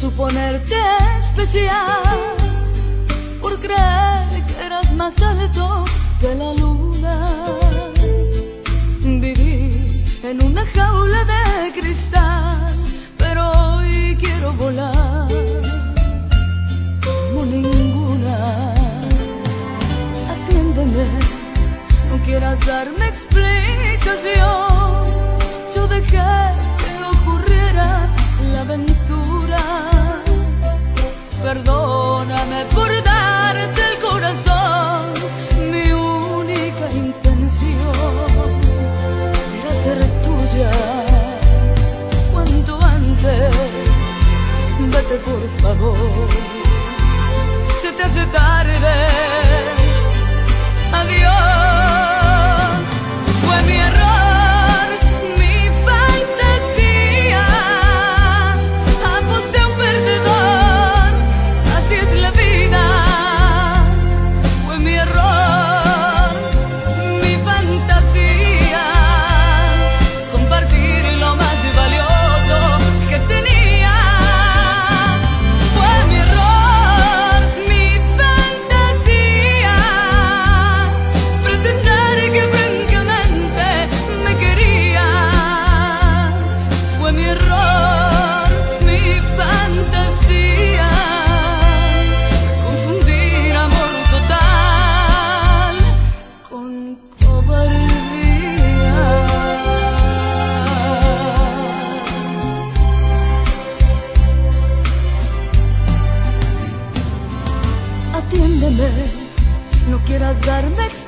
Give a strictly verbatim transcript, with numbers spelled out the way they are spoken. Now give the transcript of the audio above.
suponerte especial, por creer que eras más alto que la luna. Viví en una jaula de cristal, pero hoy quiero volar como ninguna. Atiéndeme, no quieras darme explicación. Yo dejé que ocurriera la aventura. Perdóname por darte el corazón. Mi única intención era ser tuya. Cuanto antes, vete por favor. Se te hace tarde. Adiós. Fue mi error, mi fantasía. Aposté a un perdedor, así es la vida. Fue mi error, mi fantasía. Compartir lo más valioso que tenía. Fue mi error, mi fantasía. Pretender que francamente me querías. Fue mi error, mi fantasía. Confundir amor total con cobardía. Atiéndeme, no quieras darme explicación.